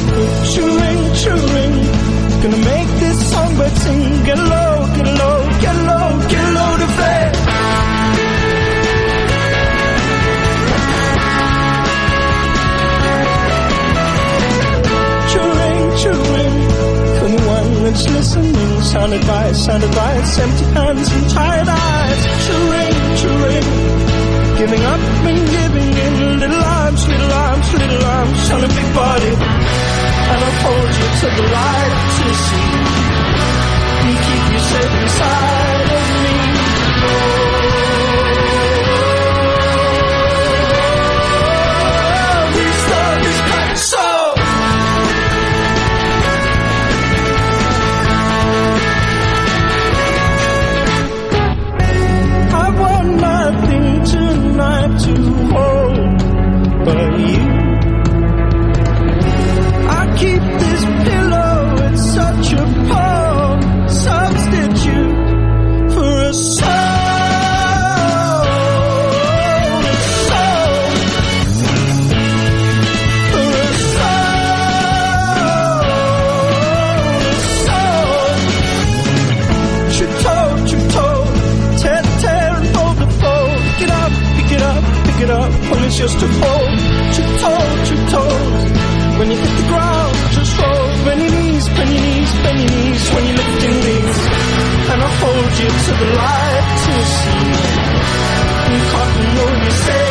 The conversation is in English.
Choo-ring, gonna make this songbird sing. Get low, get low, get low, get low to bed. Choo-ring, for the one that's listening. Sound advice, empty hands and tired eyes. Choo-ring, giving up and giving in. Little arms, on a big body. And I'll hold you to the light to see and keep you safe inside of me. Oh, restart this packed soul. I want nothing tonight to hold but you. Keep this pillow, it's such a poor substitute for a soul, for a soul. True-toe, tear and fold the fold. Pick it up, when it's just a fold. True-toe. When you hit the ground, just roll. Bend your knees, when you're lifting these. And I'll hold you to the light to see. And cotton will be safe.